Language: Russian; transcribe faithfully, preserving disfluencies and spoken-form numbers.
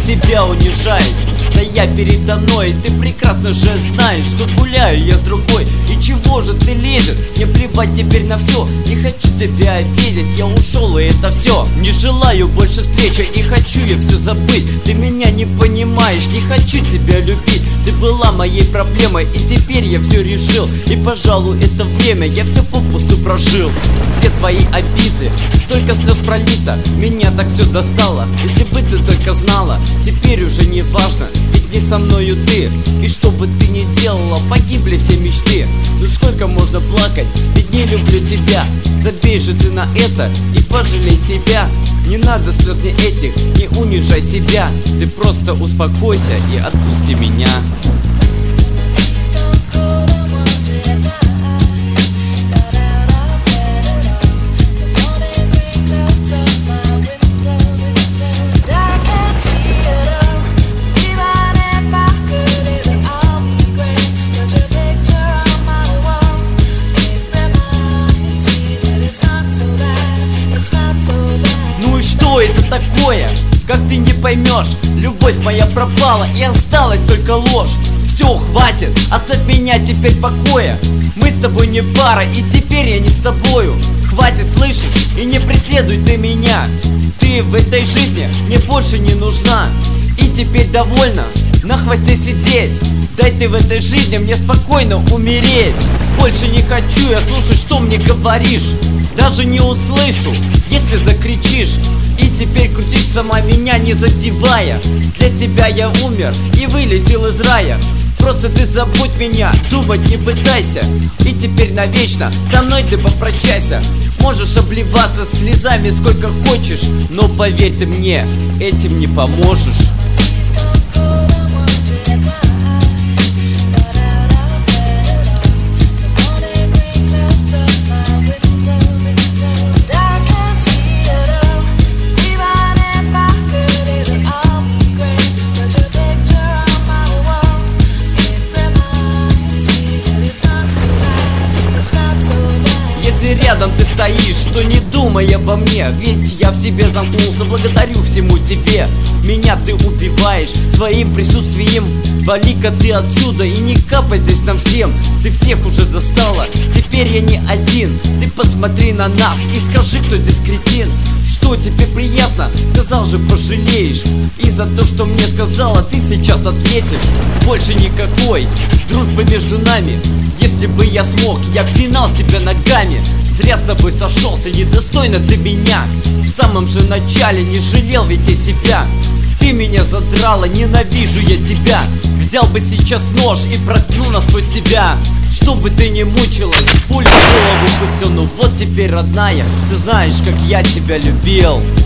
себя унижает. Да я передо мной, ты прекрасно же знаешь, что гуляю я с другой. И чего же ты лезешь? Мне плевать теперь на все. Не хочу тебя обидеть, я ушел, и это все. Не желаю больше встречи, и хочу я все забыть. Ты меня не понимаешь, не хочу тебя любить. Ты была моей проблемой, и теперь я все решил. И пожалуй это время я все попусту прожил. Все твои обиды, столько слез пролито, меня так все достало. Если бы ты только знала, теперь уже не важно, ведь не со мною ты. И что бы ты ни делала, погибли все мечты. Ну сколько можно плакать, ведь не люблю тебя. Забей же ты на это и пожалей себя. Не надо слез ни этих, не унижай себя. Ты просто успокойся и отпусти меня. Что это такое? Как ты не поймешь? Любовь моя пропала, и осталась только ложь. Все, хватит, оставь меня теперь в покое. Мы с тобой не пара, и теперь я не с тобою. Хватит, слышишь? И не преследуй ты меня. Ты в этой жизни мне больше не нужна. И теперь довольна на хвосте сидеть. Дай ты в этой жизни мне спокойно умереть. Больше не хочу я слушать, что мне говоришь. Даже не услышу, если закричишь. И теперь крутись сама, меня не задевая. Для тебя я умер и вылетел из рая. Просто ты забудь меня, думать не пытайся. И теперь навечно со мной ты попрощайся. Можешь обливаться слезами сколько хочешь, но поверь ты мне, этим не поможешь. Если рядом ты стоишь, то не думай обо мне, ведь я в себе замкнулся, благодарю всему тебе. Меня ты убиваешь своим присутствием. Вали-ка ты отсюда и не капай здесь нам всем. Ты всех уже достала, теперь я не один. Ты посмотри на нас и скажи, кто здесь кретин. Что тебе приятно, сказал же пожалеешь. И за то, что мне сказала, ты сейчас ответишь. Больше никакой дружбы между нами. Если бы я смог, я пинал тебя ногами. Зря с тобой сошелся, недостойно ты меня. В самом же начале не жалел ведь я себя. Ты меня задрала, ненавижу я тебя. Взял бы сейчас нож и проткнул насквозь тебя. Чтобы ты не мучилась, пулю в голову пустил. Ну вот теперь, родная, ты знаешь, как я тебя любил.